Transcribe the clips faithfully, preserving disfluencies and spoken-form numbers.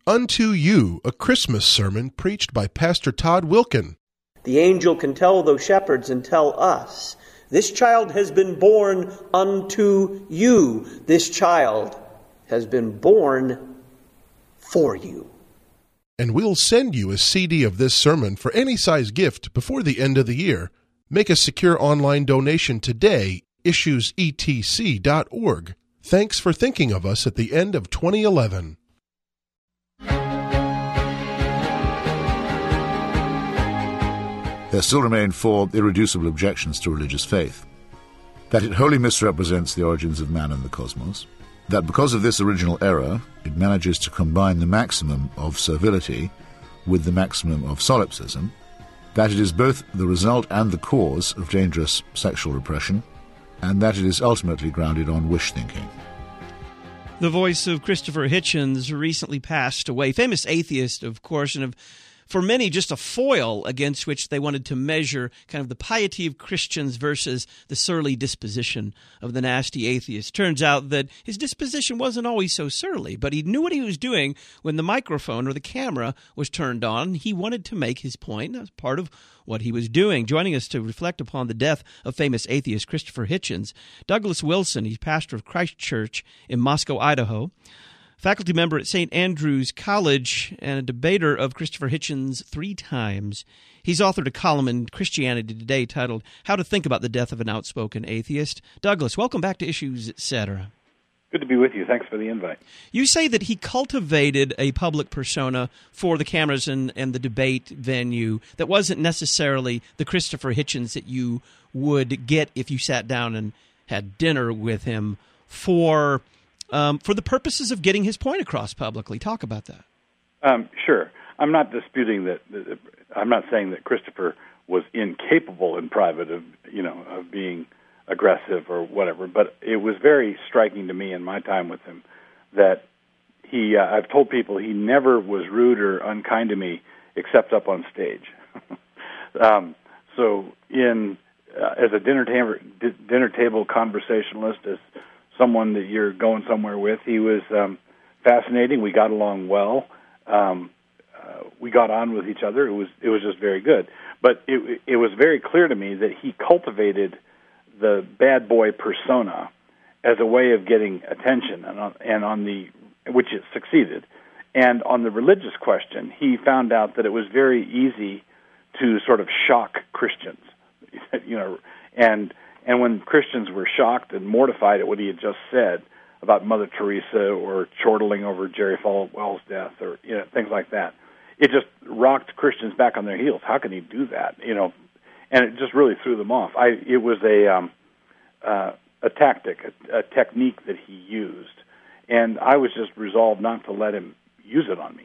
Unto You, a Christmas sermon preached by Pastor Todd Wilkin. The angel can tell those shepherds and tell us, this child has been born unto you. This child has been born for you. And we'll send you a C D of this sermon for any size gift before the end of the year. Make a secure online donation today, issues e t c dot org. Thanks for thinking of us at the end of twenty eleven. There still remain four irreducible objections to religious faith. That it wholly misrepresents the origins of man and the cosmos, that because of this original error, it manages to combine the maximum of servility with the maximum of solipsism, that it is both the result and the cause of dangerous sexual repression, and that it is ultimately grounded on wish-thinking. The voice of Christopher Hitchens recently passed away. Famous atheist, of course, and of, for many just a foil against which they wanted to measure kind of the piety of Christians versus the surly disposition of the nasty atheist. Turns out that his disposition wasn't always so surly, but he knew what he was doing when the microphone or the camera was turned on. He wanted to make his point. That was part of what he was doing. Joining us to reflect upon the death of famous atheist Christopher Hitchens, Douglas Wilson. He's pastor of Christ Church in Moscow, Idaho, faculty member at Saint Andrew's College, and a debater of Christopher Hitchens three times. He's authored a column in Christianity Today titled How to Think About the Death of an Outspoken Atheist. Douglas, welcome back to Issues, et cetera. Good to be with you. Thanks for the invite. You say that he cultivated a public persona for the cameras and, and the debate venue that wasn't necessarily the Christopher Hitchens that you would get if you sat down and had dinner with him for um, for the purposes of getting his point across publicly. Talk about that. Um, sure. I'm not disputing that, that. I'm not saying that Christopher was incapable in private of, you know, of being aggressive or whatever, but it was very striking to me in my time with him that he, uh, I've told people he never was rude or unkind to me except up on stage. um, so in, uh, as a dinner, tam- dinner table conversationalist, as someone that you're going somewhere with, he was um, fascinating. We got along well. Um, uh, we got on with each other. It was, it was just very good. But it, it was very clear to me that he cultivated the bad boy persona as a way of getting attention, and on, and on the which it succeeded. And on the religious question, he found out that it was very easy to sort of shock Christians, you know, and and when Christians were shocked and mortified at what he had just said about Mother Teresa or chortling over Jerry Falwell's death or, you know, things like that, it just rocked Christians back on their heels. How can he do that? You know. And it just really threw them off. I, it was a um, uh, a tactic, a, a technique that he used, and I was just resolved not to let him use it on me.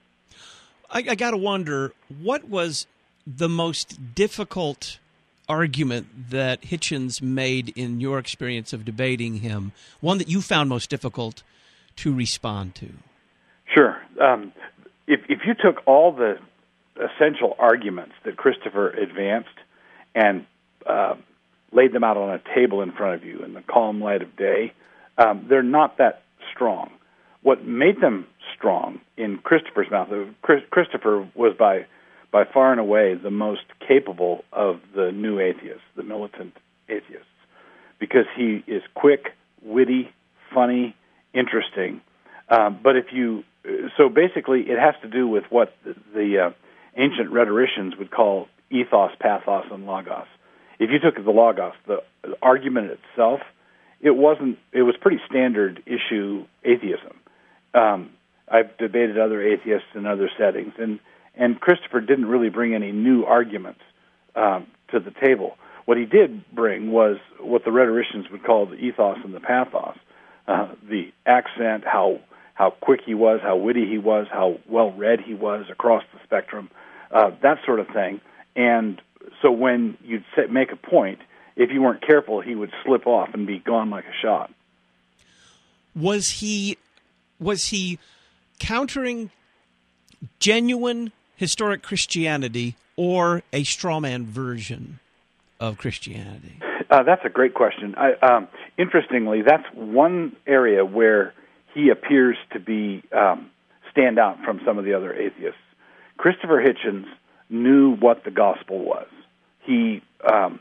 I, I got to wonder, what was the most difficult argument that Hitchens made in your experience of debating him, one that you found most difficult to respond to? Sure. Um, if, if you took all the essential arguments that Christopher advanced and uh, laid them out on a table in front of you in the calm light of day, um, they're not that strong. What made them strong in Christopher's mouth, Chris, Christopher was by by far and away the most capable of the new atheists, the militant atheists, because he is quick, witty, funny, interesting. Um, but if you, so basically it has to do with what the, the uh, ancient rhetoricians would call ethos, pathos, and logos. If you took the logos, the argument itself, it wasn't. It was pretty standard issue atheism. Um, I've debated other atheists in other settings, and, and Christopher didn't really bring any new arguments um, to the table. What he did bring was what the rhetoricians would call the ethos and the pathos, uh, the accent, how how quick he was, how witty he was, how well-read he was across the spectrum, uh, that sort of thing. And so when you'd set, make a point, if you weren't careful, he would slip off and be gone like a shot. Was he was he countering genuine historic Christianity or a strawman version of Christianity? Uh, that's a great question. I, um, interestingly, that's one area where he appears to be um, stand out from some of the other atheists. Christopher Hitchens knew what the gospel was. He um,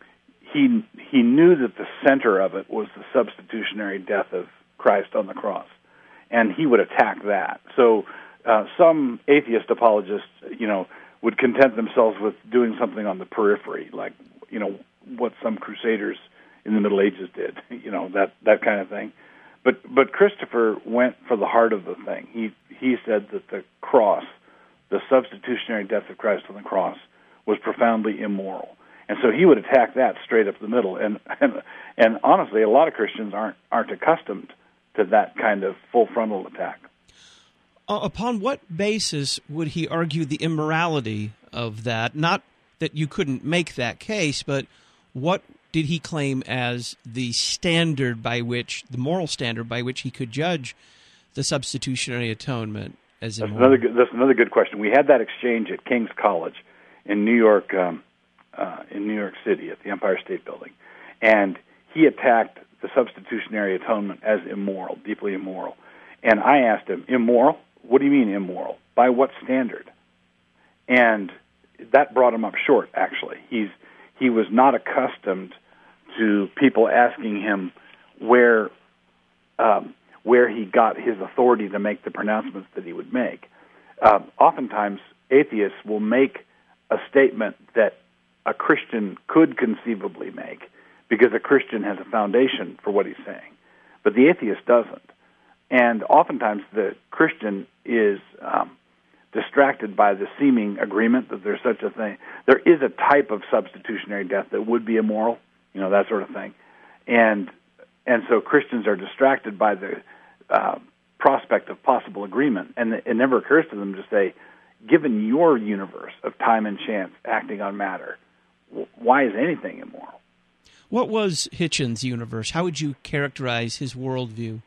he he knew that the center of it was the substitutionary death of Christ on the cross, and he would attack that. So uh, some atheist apologists, you know, would content themselves with doing something on the periphery, like, you know, what some crusaders in the Middle Ages did, you know, that that kind of thing. But but Christopher went for the heart of the thing. He he said that the cross, the substitutionary death of Christ on the cross, was profoundly immoral, and so he would attack that straight up the middle. And and and honestly, a lot of Christians aren't aren't accustomed to that kind of full frontal attack. Uh, upon what basis would he argue the immorality of that? Not that you couldn't make that case, but what did he claim as the standard by which, the moral standard by which he could judge the substitutionary atonement as immoral? That's another good, that's another good question. We had that exchange at King's College in New York, um, uh, in New York City at the Empire State Building, and he attacked the substitutionary atonement as immoral, deeply immoral. And I asked him, immoral? What do you mean immoral? By what standard? And that brought him up short, actually. He's he was not accustomed to people asking him where um, where he got his authority to make the pronouncements that he would make. Uh, oftentimes, atheists will make a statement that a Christian could conceivably make because a Christian has a foundation for what he's saying, but the atheist doesn't. And oftentimes, the Christian is um, distracted by the seeming agreement that there's such a thing. There is a type of substitutionary death that would be immoral, you know, that sort of thing. And and so Christians are distracted by the uh, prospect of possible agreement, and it never occurs to them to say, given your universe of time and chance acting on matter, why is anything immoral? What was Hitchens' universe? How would you characterize his worldview?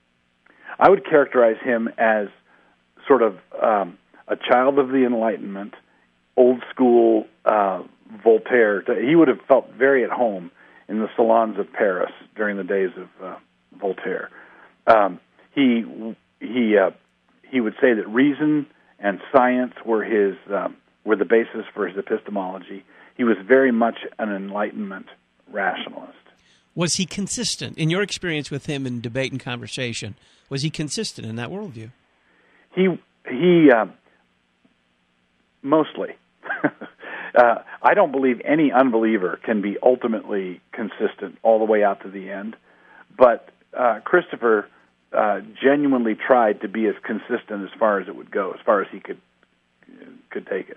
I would characterize him as sort of um, a child of the Enlightenment, old school uh, Voltaire. He would have felt very at home in the salons of Paris during the days of uh, Voltaire. Um, he he uh, he would say that reason and science were his um, were the basis for his epistemology. He was very much an Enlightenment rationalist. Was he consistent in your experience with him in debate and conversation? Was he consistent in that worldview? He he uh, mostly. uh, I don't believe any unbeliever can be ultimately consistent all the way out to the end, but uh, Christopher uh, genuinely tried to be as consistent as far as it would go, as far as he could could take it.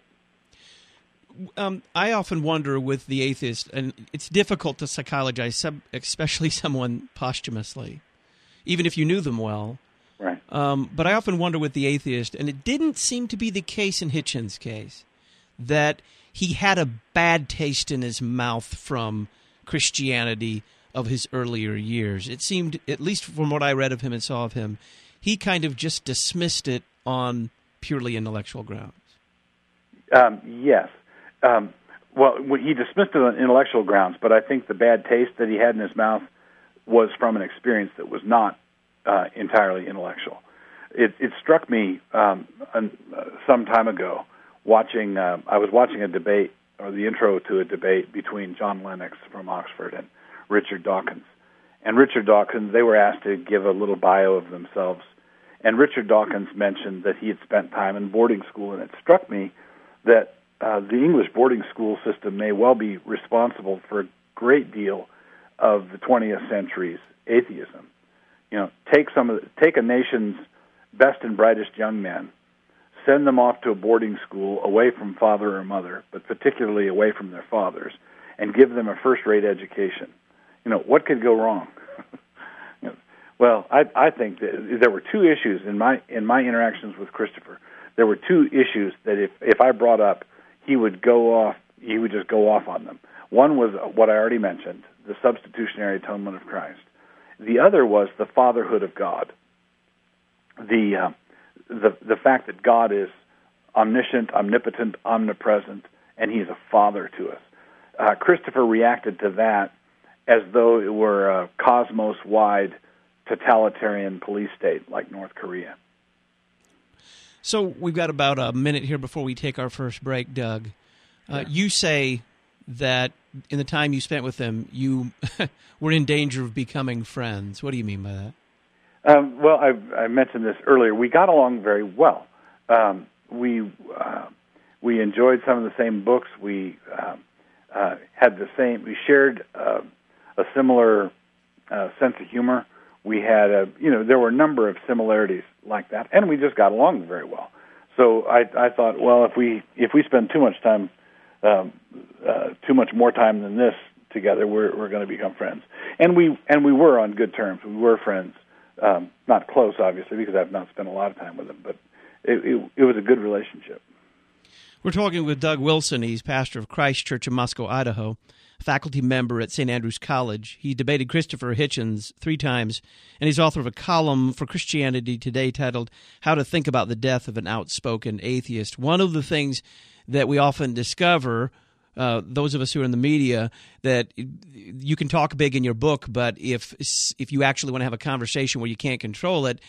Um, I often wonder with the atheist, and it's difficult to psychologize, especially someone posthumously, even if you knew them well. Right. Um, but I often wonder with the atheist, and it didn't seem to be the case in Hitchens' case, that he had a bad taste in his mouth from Christianity of his earlier years. It seemed, at least from what I read of him and saw of him, he kind of just dismissed it on purely intellectual grounds. Um, yes. Um, well, he dismissed it on intellectual grounds, but I think the bad taste that he had in his mouth was from an experience that was not uh, entirely intellectual. It, it struck me um, an, uh, some time ago watching. Uh, I was watching a debate, or the intro to a debate between John Lennox from Oxford and Richard Dawkins. And Richard Dawkins, they were asked to give a little bio of themselves, and Richard Dawkins mentioned that he had spent time in boarding school, and it struck me that Uh, the English boarding school system may well be responsible for a great deal of the twentieth century's atheism. You know, take some of the, take a nation's best and brightest young men, send them off to a boarding school away from father or mother, but particularly away from their fathers, and give them a first-rate education. You know, what could go wrong? you know, well, I, I think that there were two issues in my in my interactions with Christopher. There were two issues that if if I brought up, he would go off, he would just go off on them. One was what I already mentioned, the substitutionary atonement of Christ. The other was the fatherhood of God. The uh, the the fact that God is omniscient, omnipotent, omnipresent, and he's a father to us. Uh, Christopher reacted to that as though it were a cosmos-wide totalitarian police state like North Korea. So we've got about a minute here before we take our first break, Doug. Uh, yeah. You say that in the time you spent with them, you were in danger of becoming friends. What do you mean by that? Um, well, I, I mentioned this earlier. We got along very well. Um, we uh, we enjoyed some of the same books. We uh, uh, had the same. We shared uh, a similar uh, sense of humor. We had a, you know, there were a number of similarities like that, and we just got along very well. So I, I thought, well, if we if we spend too much time, um, uh, too much more time than this together, we're we're going to become friends. And we and we were on good terms. We were friends, um, not close, obviously, because I've not spent a lot of time with them, but it, it, it was a good relationship. We're talking with Doug Wilson. He's pastor of Christ Church in Moscow, Idaho, faculty member at Saint Andrew's College. He debated Christopher Hitchens three times, and he's author of a column for Christianity Today titled How to Think About the Death of an Outspoken Atheist. One of the things that we often discover, uh, those of us who are in the media, that you can talk big in your book, but if if you actually want to have a conversation where you can't control it,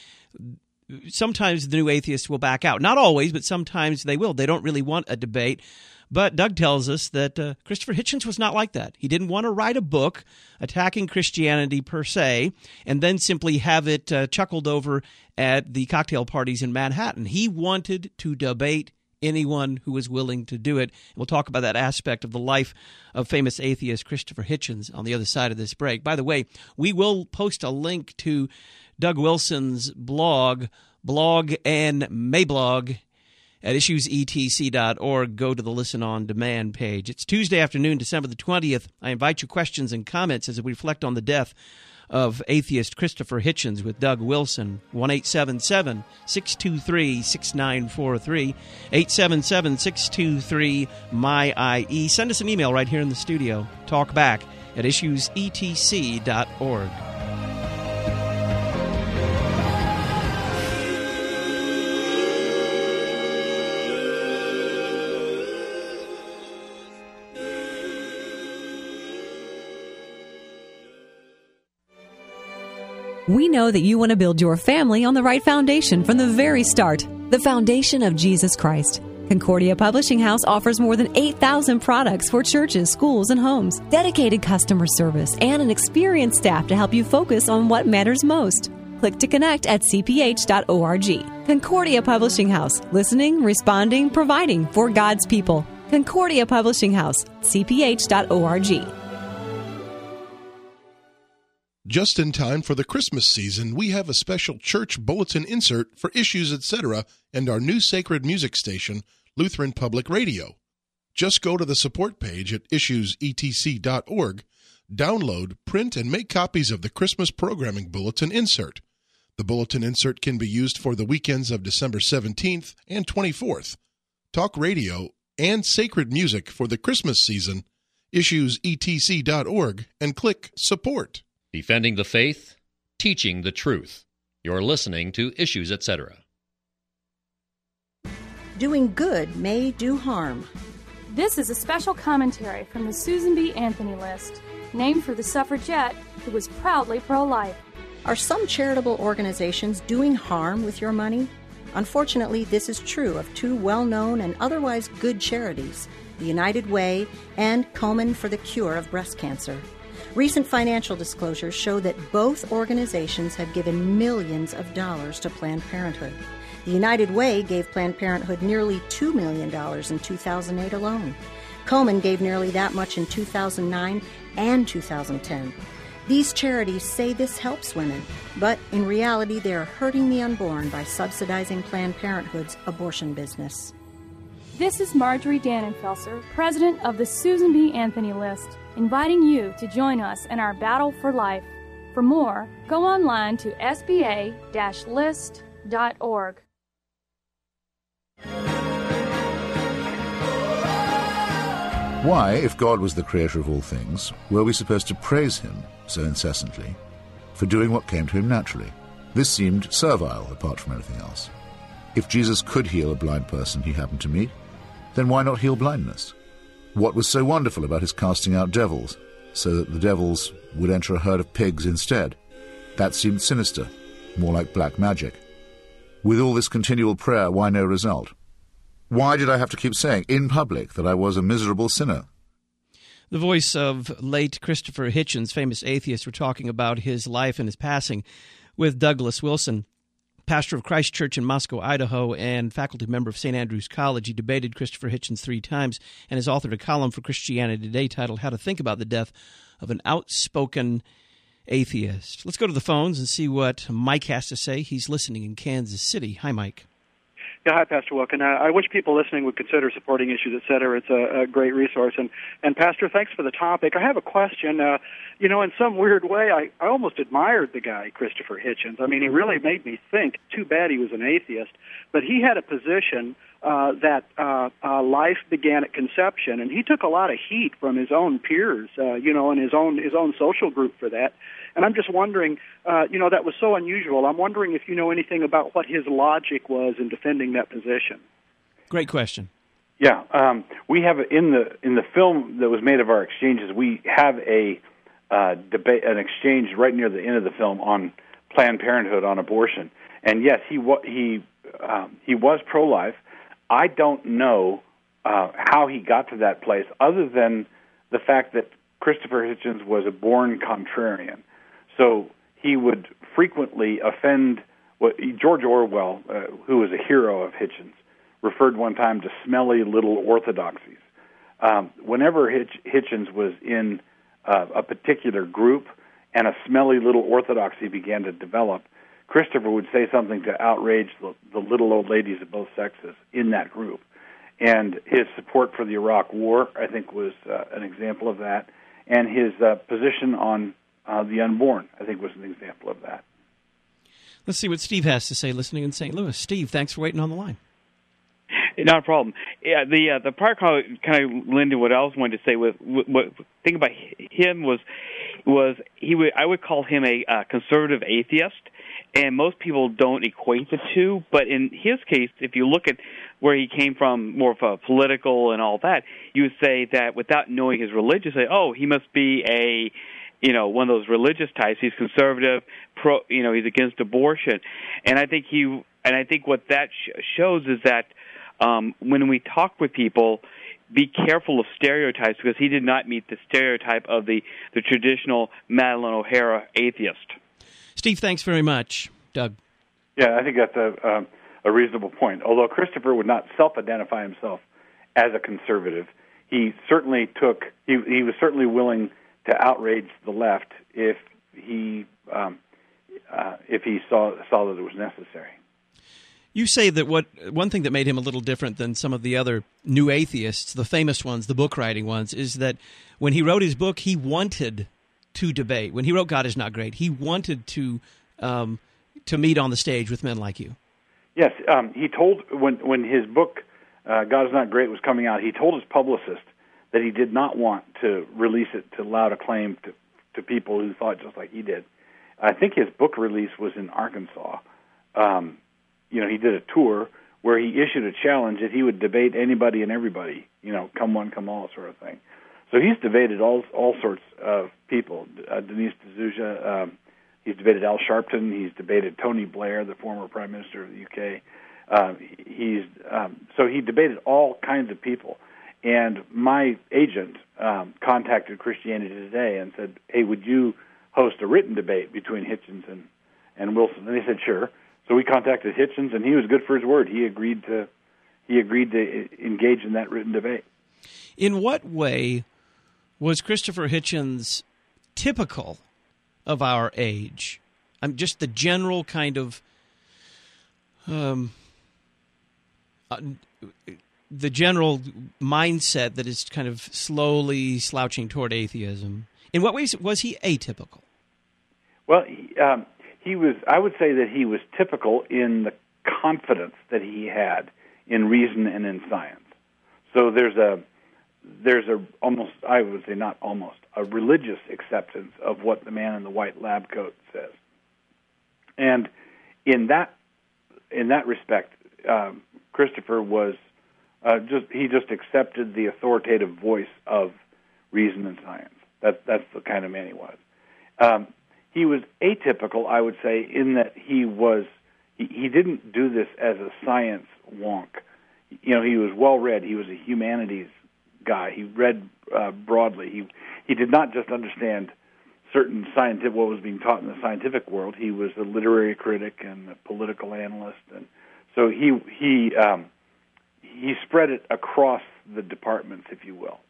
sometimes the new atheists will back out. Not always, but sometimes they will. They don't really want a debate. But Doug tells us that uh, Christopher Hitchens was not like that. He didn't want to write a book attacking Christianity per se and then simply have it uh, chuckled over at the cocktail parties in Manhattan. He wanted to debate anyone who was willing to do it. We'll talk about that aspect of the life of famous atheist Christopher Hitchens on the other side of this break. By the way, we will post a link to Doug Wilson's blog, blog and Mablog, at issues e t c dot org. Go to the Listen On Demand page. It's Tuesday afternoon, December the twentieth. I invite your questions and comments as we reflect on the death of atheist Christopher Hitchens with Doug Wilson. one eight seven seven, six two three, six nine four three, eight seven seven, six two three, M Y I E. Send us an email right here in the studio. Talk back at issues e t c dot org. We know that you want to build your family on the right foundation from the very start, the foundation of Jesus Christ. Concordia Publishing House offers more than eight thousand products for churches, schools, and homes, dedicated customer service, and an experienced staff to help you focus on what matters most. Click to connect at c p h dot org. Concordia Publishing House, listening, responding, providing for God's people. Concordia Publishing House, c p h dot org. Just in time for the Christmas season, we have a special church bulletin insert for Issues, et cetera, and our new sacred music station, Lutheran Public Radio. Just go to the support page at issues e t c dot org, download, print, and make copies of the Christmas programming bulletin insert. The bulletin insert can be used for the weekends of December seventeenth and twenty-fourth. Talk radio and sacred music for the Christmas season, issues e t c dot org, and click Support. Defending the faith, teaching the truth. You're listening to Issues, et cetera. Doing good may do harm. This is a special commentary from the Susan B. Anthony List, named for the suffragette who was proudly pro-life. Are some charitable organizations doing harm with your money? Unfortunately, this is true of two well-known and otherwise good charities, the United Way and Komen for the Cure of Breast Cancer. Recent financial disclosures show that both organizations have given millions of dollars to Planned Parenthood. The United Way gave Planned Parenthood nearly two million dollars in two thousand eight alone. Komen gave nearly that much in two thousand nine and two thousand ten. These charities say this helps women, but in reality they are hurting the unborn by subsidizing Planned Parenthood's abortion business. This is Marjorie Dannenfelser, president of the Susan B. Anthony List, inviting you to join us in our battle for life. For more, go online to s b a dash list dot org. Why, if God was the creator of all things, were we supposed to praise him so incessantly for doing what came to him naturally? This seemed servile apart from anything else. If Jesus could heal a blind person he happened to meet, then why not heal blindness? What was so wonderful about his casting out devils, so that the devils would enter a herd of pigs instead? That seemed sinister, more like black magic. With all this continual prayer, why no result? Why did I have to keep saying in public that I was a miserable sinner? The voice of late Christopher Hitchens, famous atheist. We're talking about his life and his passing with Douglas Wilson, pastor of Christ Church in Moscow, Idaho, and faculty member of Saint Andrew's College. He debated Christopher Hitchens three times and has authored a column for Christianity Today titled How to Think About the Death of an Outspoken Atheist. Let's go to the phones and see what Mike has to say. He's listening in Kansas City. Hi, Mike. Yeah, hi, Pastor Wilken. Uh, I wish people listening would consider supporting Issues, et cetera. It's a, a great resource. And, and, Pastor, thanks for the topic. I have a question. Uh, you know, in some weird way, I, I almost admired the guy, Christopher Hitchens. I mean, he really made me think. Too bad he was an atheist. But he had a position uh, that uh, uh, life began at conception, and he took a lot of heat from his own peers, uh, you know, and his own his own social group for that. And I'm just wondering, uh, you know, that was so unusual. I'm wondering if you know anything about what his logic was in defending that position. Great question. Yeah, um, we have in the in the film that was made of our exchanges, we have a uh, debate, an exchange right near the end of the film on Planned Parenthood, on abortion. And yes, he wa- he um, he was pro-life. I don't know uh, how he got to that place, other than the fact that Christopher Hitchens was a born contrarian. So he would frequently offend what George Orwell, uh, who was a hero of Hitchens, referred one time to smelly little orthodoxies. Um, whenever Hitch, Hitchens was in uh, a particular group and a smelly little orthodoxy began to develop, Christopher would say something to outrage the, the little old ladies of both sexes in that group. And his support for the Iraq War, I think, was uh, an example of that. And his uh, position on uh, the unborn, I think, was an example of that. Let's see what Steve has to say, listening in Saint Louis. Steve, thanks for waiting on the line. Not a problem. Yeah, the uh, the prior call kind of lended what I was wanted to say. With what, what thing about him was was he would I would call him a uh, conservative atheist, and most people don't equate the two. But in his case, if you look at where he came from, more of a political and all that, you would say that without knowing his religion, say, oh, he must be a you know, one of those religious types. He's conservative, pro, you know, he's against abortion. And I think he, and I think what that sh- shows is that um, when we talk with people, be careful of stereotypes, because he did not meet the stereotype of the, the traditional Madeleine O'Hara atheist. Steve, thanks very much. Doug? Yeah, I think that's a, um, a reasonable point. Although Christopher would not self-identify himself as a conservative, he certainly took, he, he was certainly willing to outrage the left if he um, uh, if he saw saw that it was necessary. You say that what one thing that made him a little different than some of the other new atheists, the famous ones, the book writing ones, is that when he wrote his book, he wanted to debate. When he wrote God Is Not Great, he wanted to um, to meet on the stage with men like you. Yes, um, he told when when his book uh, God Is Not Great was coming out, he told his publicist that he did not want to release it to loud acclaim to, to people who thought just like he did. I think his book release was in Arkansas. Um, you know, he did a tour where he issued a challenge that he would debate anybody and everybody, you know, come one, come all sort of thing. So he's debated all all sorts of people. Uh, Denise D'Souza, um, he's debated Al Sharpton, he's debated Tony Blair, the former Prime Minister of the U K. Uh, he's um, so he debated all kinds of people. And my agent um, contacted Christianity Today and said, hey, would you host a written debate between Hitchens and, and Wilson? And they said, sure. So we contacted Hitchens, and he was good for his word. He agreed to he agreed to engage in that written debate. In what way was Christopher Hitchens typical of our age? I'm just the general kind of um, uh, the general mindset that is kind of slowly slouching toward atheism. In what ways was he atypical? Well, he, um, he was. I would say that he was typical in the confidence that he had in reason and in science. So there's a there's a almost I would say not almost a religious acceptance of what the man in the white lab coat says, and in that in that respect, um, Christopher was. Uh, just he just accepted the authoritative voice of reason and science. That that's the kind of man he was. Um, he was atypical, I would say, in that he was He, he didn't do this as a science wonk. You know, he was well-read. He was a humanities guy. He read uh, broadly. He he did not just understand certain scientific what was being taught in the scientific world. He was a literary critic and a political analyst, and so he he um, he spread it across the departments, if you will.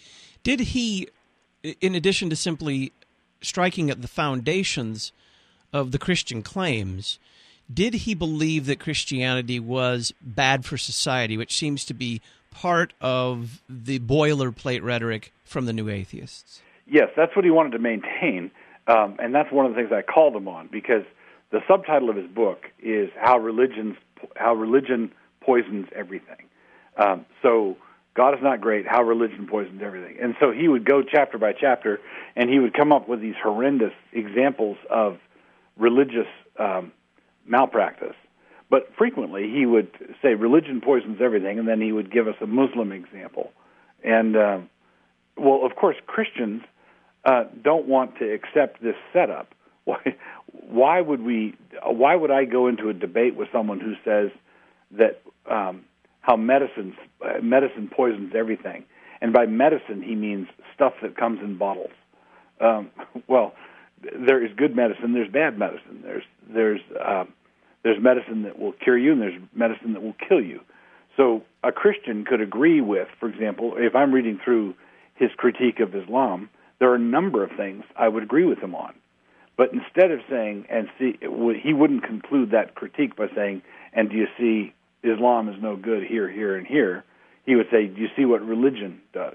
Did he, in addition to simply striking at the foundations of the Christian claims, did he believe that Christianity was bad for society, which seems to be part of the boilerplate rhetoric from the New Atheists? Yes, that's what he wanted to maintain, um, and that's one of the things I called him on, because the subtitle of his book is "How Religions How Religion Poisons Everything." Um, so God is not great, how religion poisons everything. And so he would go chapter by chapter, and he would come up with these horrendous examples of religious um, malpractice. But frequently he would say religion poisons everything, and then he would give us a Muslim example. And, uh, well, of course, Christians uh, don't want to accept this setup. Why, why would we? Why would I go into a debate with someone who says that um, how medicine uh, medicine poisons everything? And by medicine, he means stuff that comes in bottles. Um, well, there is good medicine. There's bad medicine. There's there's uh, there's medicine that will cure you, and there's medicine that will kill you. So a Christian could agree with, for example, if I'm reading through his critique of Islam, there are a number of things I would agree with him on. But instead of saying, and see, he wouldn't conclude that critique by saying, and do you see Islam is no good here, here, and here? He would say, do you see what religion does?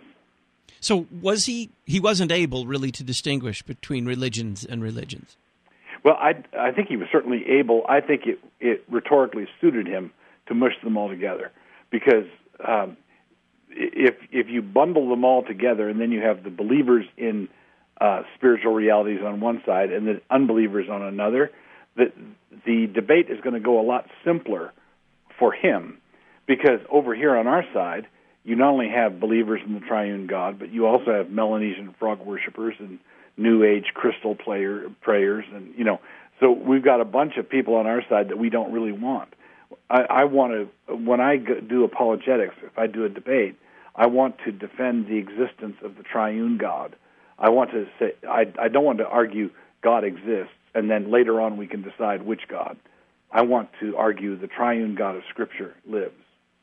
So was he, he wasn't able really to distinguish between religions and religions? Well, I, I think he was certainly able. I think it, it rhetorically suited him to mush them all together, because um, if if you bundle them all together and then you have the believers in uh, spiritual realities on one side and the unbelievers on another, the, the debate is going to go a lot simpler for him, because over here on our side, you not only have believers in the triune God, but you also have Melanesian frog worshipers and New Age crystal player prayers, and you know, so we've got a bunch of people on our side that we don't really want. I, I want to, when I do apologetics, if I do a debate, I want to defend the existence of the triune God. I want to say, I, I don't want to argue God exists, and then later on we can decide which God. I want to argue the triune God of Scripture lives.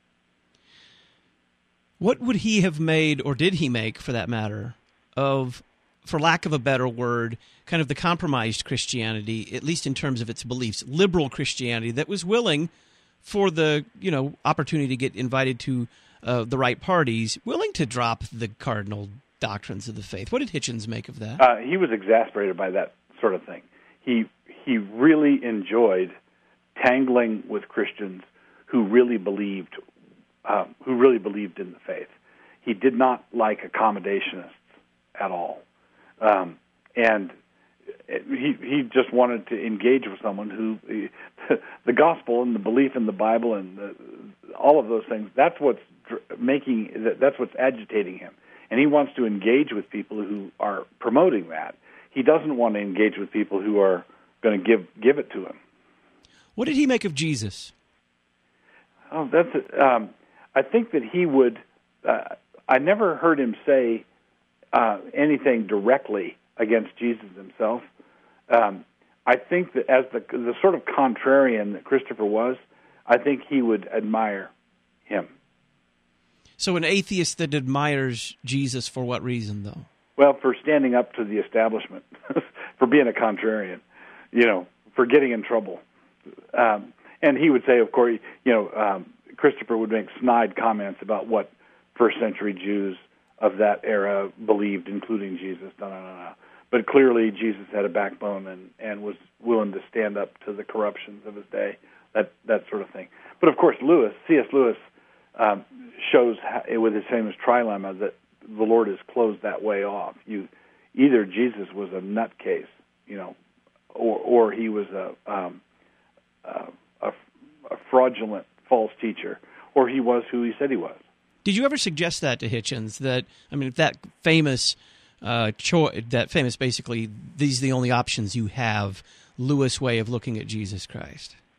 What would he have made, or did he make, for that matter, of, for lack of a better word, kind of the compromised Christianity, at least in terms of its beliefs, liberal Christianity that was willing, for the you know opportunity to get invited to uh, the right parties, willing to drop the cardinal doctrines of the faith? What did Hitchens make of that? Uh, he was exasperated by that sort of thing. He he really enjoyed tangling with Christians who really believed uh, who really believed in the faith. He did not like accommodationists at all, um, and he he just wanted to engage with someone who the gospel and the belief in the Bible and the, all of those things. That's what's making that's what's agitating him, and he wants to engage with people who are promoting that. He doesn't want to engage with people who are going to give give it to him. What did he make of Jesus? Oh, that's. Um, I think that he would. Uh, I never heard him say uh, anything directly against Jesus himself. Um, I think that as the the sort of contrarian that Christopher was, I think he would admire him. So an atheist that admires Jesus for what reason, though? Well, for standing up to the establishment, for being a contrarian, you know, for getting in trouble. Um, and he would say, of course, you know, um, Christopher would make snide comments about what first century Jews of that era believed, including Jesus. No, no, no, no. But clearly Jesus had a backbone and, and was willing to stand up to the corruptions of his day, that that sort of thing. But of course, Lewis, C S. Lewis, um, shows how, with his famous trilemma that the Lord has closed that way off. You either Jesus was a nutcase, you know, or or he was a um, uh, a, a fraudulent false teacher, or he was who he said he was. Did you ever suggest that to Hitchens? That I mean, that famous, uh, cho- that famous, basically, these are the only options you have. Lewis way of looking at Jesus Christ.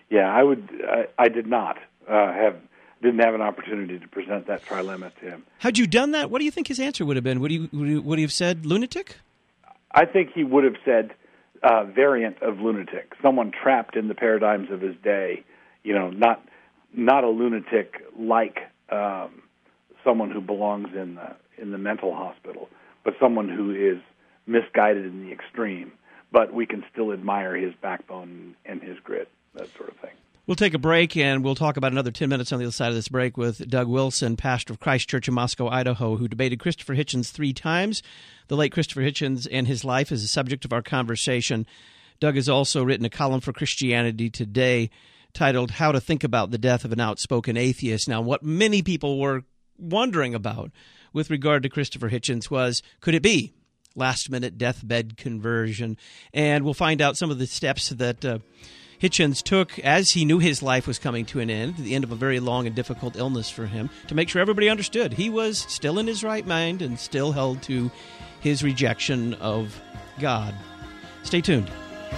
yeah, I would. I, I did not uh, have didn't have an opportunity to present that trilemma to him. Had you done that, what do you think his answer would have been? Would he would he, would he have said lunatic? I think he would have said uh, variant of lunatic, someone trapped in the paradigms of his day. You know, not not a lunatic like um, someone who belongs in the in the mental hospital, but someone who is misguided in the extreme. But we can still admire his backbone and his grit, that sort of thing. We'll take a break, and we'll talk about another ten minutes on the other side of this break with Doug Wilson, pastor of Christ Church in Moscow, Idaho, who debated Christopher Hitchens three times. The late Christopher Hitchens and his life is the subject of our conversation. Doug has also written a column for Christianity Today titled How to Think About the Death of an Outspoken Atheist. Now, what many people were wondering about with regard to Christopher Hitchens was, could it be last-minute deathbed conversion? And we'll find out some of the steps that uh, Hitchens took as he knew his life was coming to an end, the end of a very long and difficult illness for him, to make sure everybody understood he was still in his right mind and still held to his rejection of God. Stay tuned.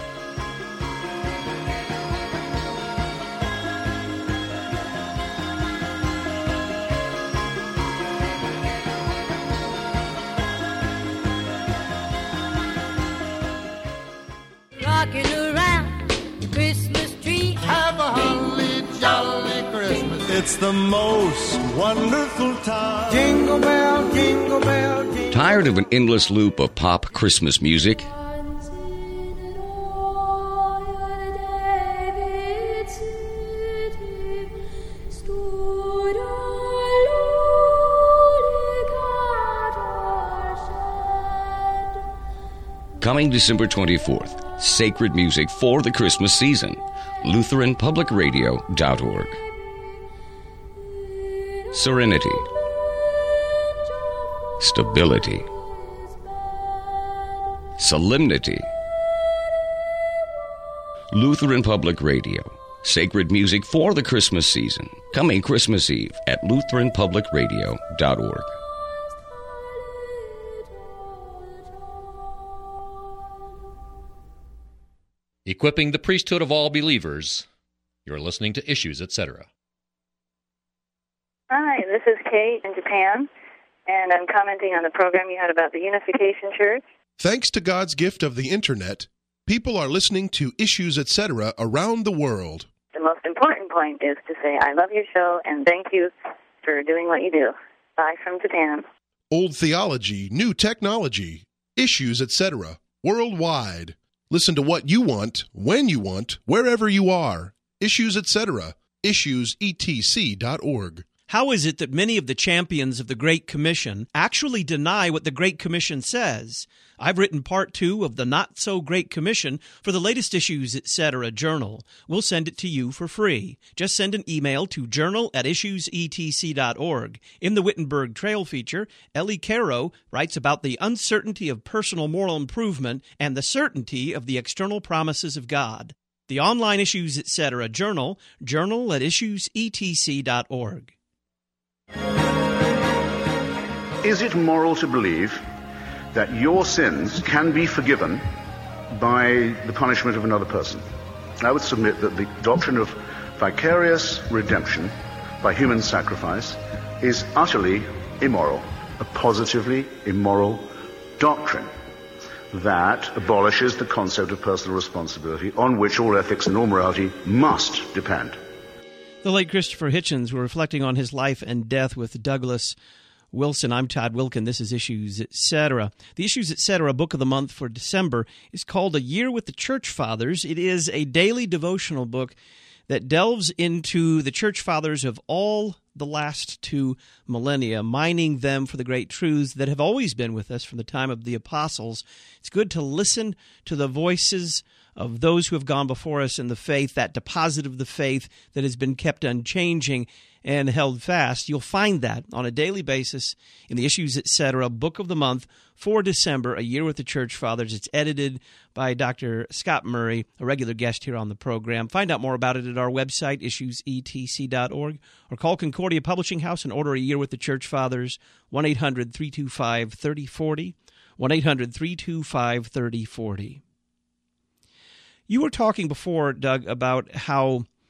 Rocking around the Christmas tree. Have a holly jolly Christmas. It's the most wonderful time. Jingle bell, jingle bell, jingle. Tired of an endless loop of pop Christmas music? Coming December twenty-fourth, sacred music for the Christmas season. Lutheran Public Radio dot org. Serenity. Stability. Solemnity. Lutheran Public Radio. Sacred music for the Christmas season. Coming Christmas Eve at Lutheran Public Radio dot org. Equipping the priesthood of all believers. You're listening to Issues, et cetera. Hi, this is Kate in Japan, and I'm commenting on the program you had about the Unification Church. Thanks to God's gift of the Internet, people are listening to Issues, et cetera around the world. The most important point is to say, I love your show, and thank you for doing what you do. Bye from Japan. Old theology, new technology, Issues, et cetera, worldwide. Listen to what you want, when you want, wherever you are. Issues, et cetera, issues e t c dot org. How is it that many of the champions of the Great Commission actually deny what the Great Commission says? I've written part two of the Not So Great Commission for the latest Issues, et cetera journal. We'll send it to you for free. Just send an email to journal at issues e t c dot org. In the Wittenberg Trail feature, Ellie Caro writes about the uncertainty of personal moral improvement and the certainty of the external promises of God. The online Issues, et cetera journal, journal at issues e t c dot org. Is it moral to believe that your sins can be forgiven by the punishment of another person? I would submit that the doctrine of vicarious redemption by human sacrifice is utterly immoral, a positively immoral doctrine that abolishes the concept of personal responsibility on which all ethics and all morality must depend. The late Christopher Hitchens were reflecting on his life and death with Douglas Wilson. I'm Todd Wilkin. This is Issues, et cetera. The Issues, et cetera book of the month for December is called A Year with the Church Fathers. It is a daily devotional book that delves into the Church Fathers of all the last two millennia, mining them for the great truths that have always been with us from the time of the apostles. It's good to listen to the voices of those who have gone before us in the faith, that deposit of the faith that has been kept unchanging and held fast. You'll find that on a daily basis in the Issues, et cetera book of the month for December, A Year with the Church Fathers. It's edited by Doctor Scott Murray, a regular guest here on the program. Find out more about it at our website, issues e t c dot org, or call Concordia Publishing House and order A Year with the Church Fathers, one eight hundred three two five three oh four oh, one eight hundred three two five three oh four oh. You were talking before, Doug, about how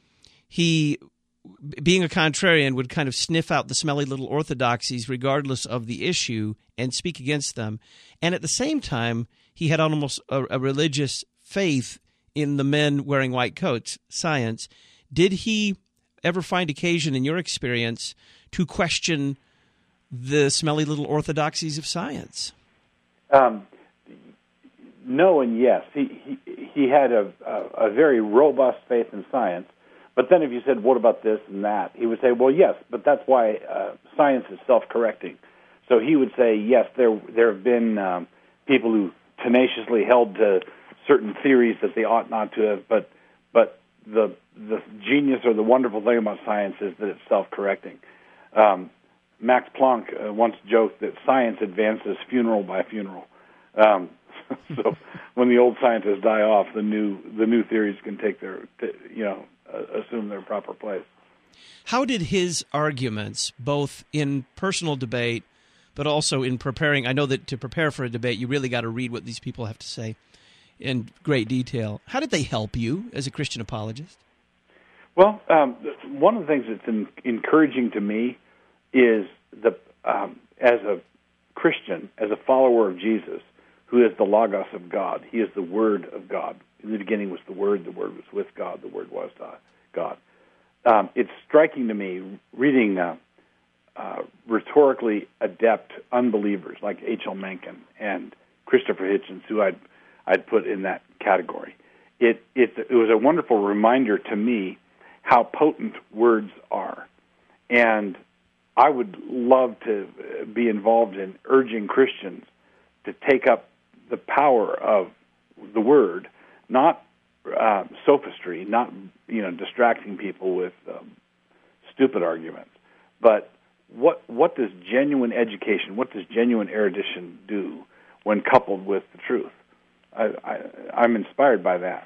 he, being a contrarian, would kind of sniff out the smelly little orthodoxies regardless of the issue and speak against them. And at the same time, he had almost a, a religious faith in the men wearing white coats, science. Did he ever find occasion, in your experience, to question the smelly little orthodoxies of science? Um, no and yes. He he, he had a, a, a very robust faith in science, but then if you said, what about this and that, he would say, well, yes, but that's why uh, science is self-correcting. So he would say, yes, there there have been um, people who tenaciously held to certain theories that they ought not to have, but but the the genius or the wonderful thing about science is that it's self-correcting. Um, Max Planck uh, once joked that science advances funeral by funeral. Um, so when the old scientists die off, the new the new theories can take their you know uh, assume their proper place. How did his arguments, both in personal debate, but also in preparing? I know that to prepare for a debate, you really got to read what these people have to say in great detail. How did they help you as a Christian apologist? Well, um, one of the things that's in, encouraging to me is the um, as a Christian, as a follower of Jesus, who is the Logos of God. He is the Word of God. In the beginning was the Word. The Word was with God. The Word was God. Um, it's striking to me reading uh, uh, rhetorically adept unbelievers like H L Mencken and Christopher Hitchens, who I'd I'd put in that category. It, it it was a wonderful reminder to me how potent words are, and I would love to be involved in urging Christians to take up the power of the word, not uh, sophistry, not you know distracting people with um, stupid arguments, but what what does genuine education, what does genuine erudition do when coupled with the truth? I, I, I'm inspired by that.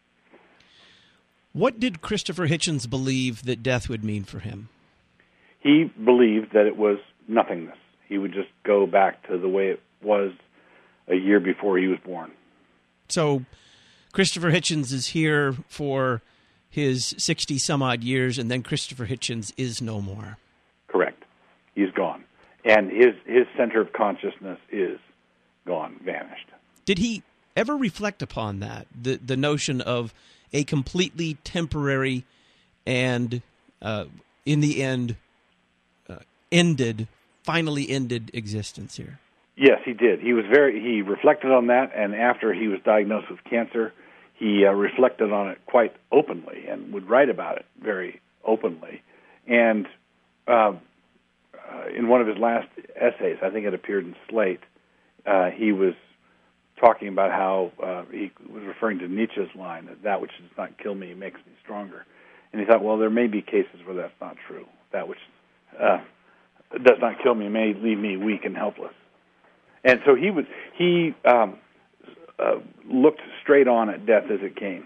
What did Christopher Hitchens believe that death would mean for him? He believed that it was nothingness. He would just go back to the way it was a year before he was born. So Christopher Hitchens is here for his sixty-some-odd years, and then Christopher Hitchens is no more. Correct. He's gone. And his, his center of consciousness is gone, vanished. Did he ever reflect upon that, the the notion of a completely temporary and, uh, in the end, uh, ended, finally ended existence here? Yes, he did. He was very. He reflected on that, and after he was diagnosed with cancer, he uh, reflected on it quite openly and would write about it very openly. And uh, uh, in one of his last essays, I think it appeared in Slate, uh, he was talking about how uh, he was referring to Nietzsche's line, that that which does not kill me makes me stronger. And he thought, well, there may be cases where that's not true. That which uh, does not kill me may leave me weak and helpless. And so he was he um, uh, looked straight on at death as it came.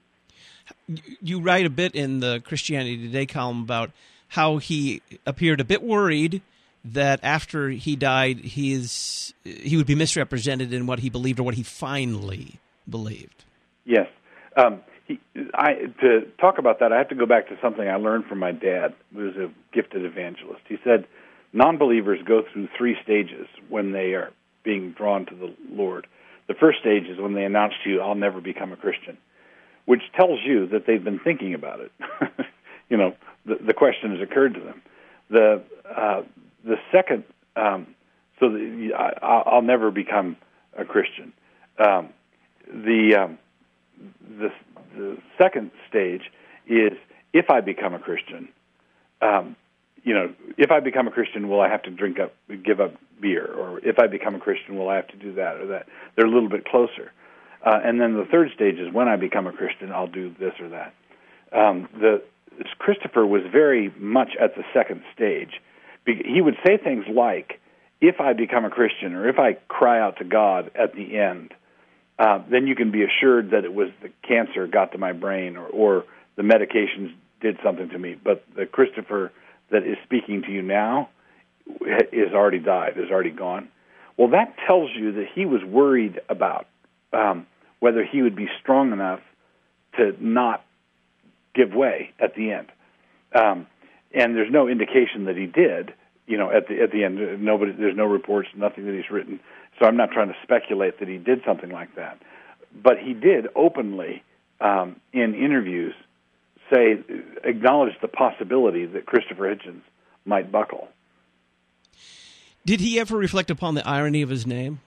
You write a bit in the Christianity Today column about how he appeared a bit worried that after he died, he is he would be misrepresented in what he believed or what he finally believed. Yes. Um, he, I, to talk about that, I have to go back to something I learned from my dad, who was a gifted evangelist. He said, non-believers go through three stages when they are being drawn to the Lord. The first stage is when they announce to you, I'll never become a Christian, which tells you that they've been thinking about it. you know, the, the question has occurred to them. The uh, the second, um, so the, I, I'll never become a Christian. Um, the, um, the the second stage is if I become a Christian. Um, You know, if I become a Christian, will I have to drink up, give up beer? Or if I become a Christian, will I have to do that or that? They're a little bit closer. Uh, and then the third stage is when I become a Christian, I'll do this or that. Um, the Christopher was very much at the second stage. He would say things like, if I become a Christian or if I cry out to God at the end, uh, then you can be assured that it was the cancer got to my brain or, or the medications did something to me. But the Christopher that is speaking to you now is already died, is already gone. Well, that tells you that he was worried about um, whether he would be strong enough to not give way at the end. Um, and there's no indication that he did. You know, at the at the end, nobody. There's no reports, nothing that he's written. So I'm not trying to speculate that he did something like that. But he did openly, um, in interviews, say, acknowledge the possibility that Christopher Hitchens might buckle. Did he ever reflect upon the irony of his name?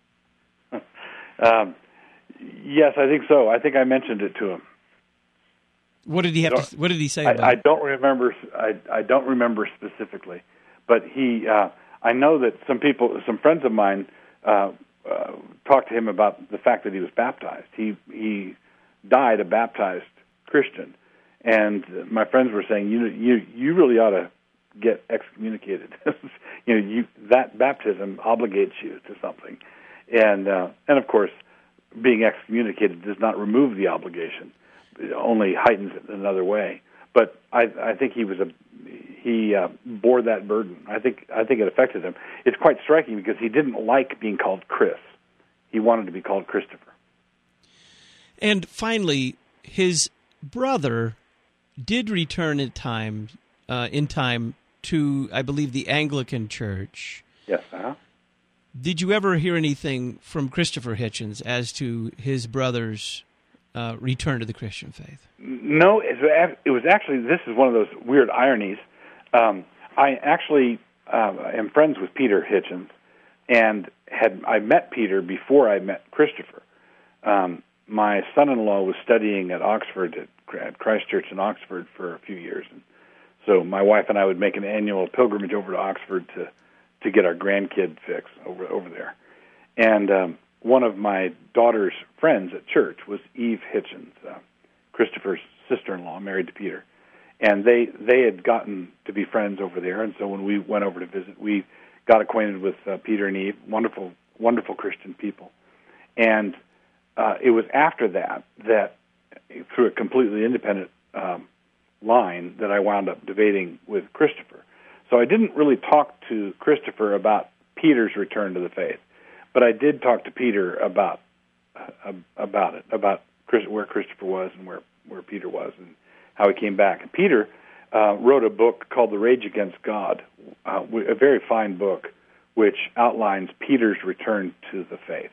um, yes, I think so. I think I mentioned it to him. What did he have? To, what did he say about I, I it? don't remember. I, I don't remember specifically, but he. Uh, I know that some people, some friends of mine, uh, uh, talked to him about the fact that he was baptized. He he died a baptized Christian, and my friends were saying, you you you really ought to get excommunicated. you know, you that baptism obligates you to something, and uh, and of course, being excommunicated does not remove the obligation. It only heightens it in another way. But I, I think he was a he uh, bore that burden. I think I think it affected him. It's quite striking because he didn't like being called Chris. He wanted to be called Christopher. And finally, his brother did return in time uh, in time to, I believe, the Anglican Church. Yes. Uh-huh. Did you ever hear anything from Christopher Hitchens as to his brother's Uh, return to the Christian faith? No, it was actually, this is one of those weird ironies. Um, I actually uh, am friends with Peter Hitchens, and had I met Peter before I met Christopher. Um, my son-in-law was studying at Oxford, at, at Christ Church in Oxford for a few years. And so my wife and I would make an annual pilgrimage over to Oxford to, to get our grandkid fix over, over there. And um, one of my daughter's friends at church was Eve Hitchens, uh, Christopher's sister-in-law, married to Peter. And they they had gotten to be friends over there, and so when we went over to visit, we got acquainted with uh, Peter and Eve, wonderful, wonderful Christian people. And uh, it was after that, that through a completely independent um, line, that I wound up debating with Christopher. So I didn't really talk to Christopher about Peter's return to the faith. But I did talk to Peter about uh, about it, about Chris, where Christopher was and where, where Peter was and how he came back. And Peter uh, wrote a book called The Rage Against God, uh, a very fine book, which outlines Peter's return to the faith.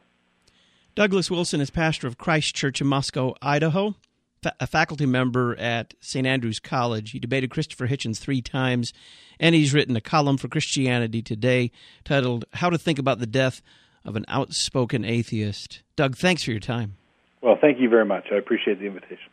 Douglas Wilson is pastor of Christ Church in Moscow, Idaho, fa- a faculty member at Saint Andrew's College. He debated Christopher Hitchens three times, and he's written a column for Christianity Today titled How to Think About the Death of an Outspoken Atheist. Doug, thanks for your time. Well, thank you very much. I appreciate the invitation.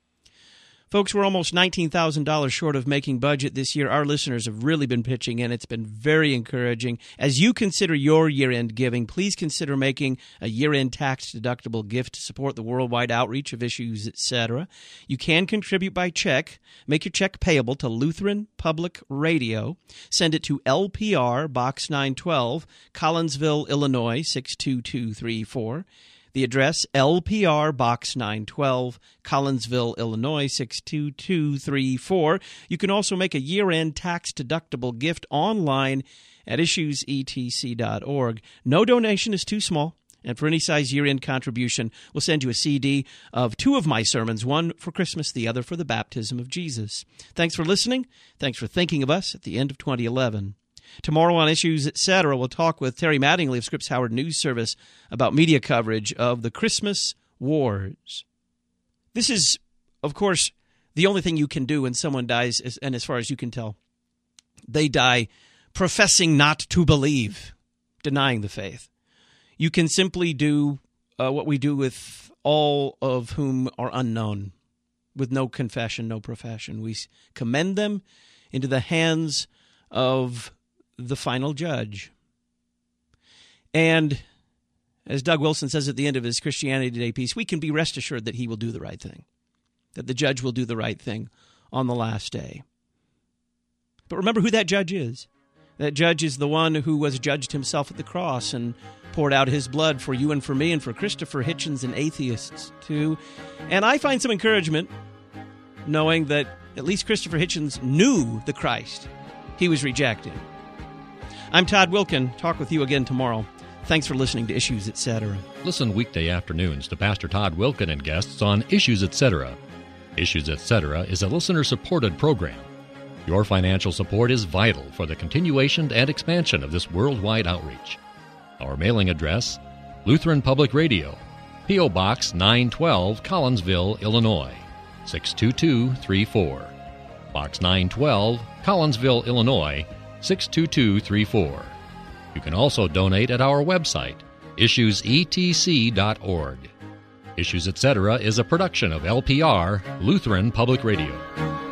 Folks, we're almost nineteen thousand dollars short of making budget this year. Our listeners have really been pitching in. It's been very encouraging. As you consider your year-end giving, please consider making a year-end tax-deductible gift to support the worldwide outreach of Issues, et cetera. You can contribute by check. Make your check payable to Lutheran Public Radio. Send it to L P R, Box nine twelve, Collinsville, Illinois, six two two three four. The address, L P R, Box nine twelve, Collinsville, Illinois, six two two three four. You can also make a year-end tax-deductible gift online at issues e t c dot org. No donation is too small, and for any size year-end contribution, we'll send you a C D of two of my sermons, one for Christmas, the other for the baptism of Jesus. Thanks for listening. Thanks for thinking of us at the end of twenty eleven. Tomorrow on Issues, et cetera, we'll talk with Terry Mattingly of Scripps Howard News Service about media coverage of the Christmas wars. This is, of course, the only thing you can do when someone dies, and as far as you can tell, they die professing not to believe, denying the faith. You can simply do uh, what we do with all of whom are unknown, with no confession, no profession. We commend them into the hands of the final judge. And as Doug Wilson says at the end of his Christianity Today piece, we can be rest assured that he will do the right thing, that the judge will do the right thing on the last day. But remember who that judge is. That judge is the one who was judged himself at the cross and poured out his blood for you and for me and for Christopher Hitchens and atheists too. And I find some encouragement knowing that at least Christopher Hitchens knew the Christ he was rejecting. I'm Todd Wilkin. Talk with you again tomorrow. Thanks for listening to Issues, et cetera. Listen weekday afternoons to Pastor Todd Wilkin and guests on Issues, et cetera. Issues, et cetera is a listener-supported program. Your financial support is vital for the continuation and expansion of this worldwide outreach. Our mailing address, Lutheran Public Radio, P O. Box nine twelve, Collinsville, Illinois, six two two three four. Box nine twelve, Collinsville, Illinois, six two two three four. You can also donate at our website, issues e t c dot org. Issues, et cetera is a production of L P R, Lutheran Public Radio.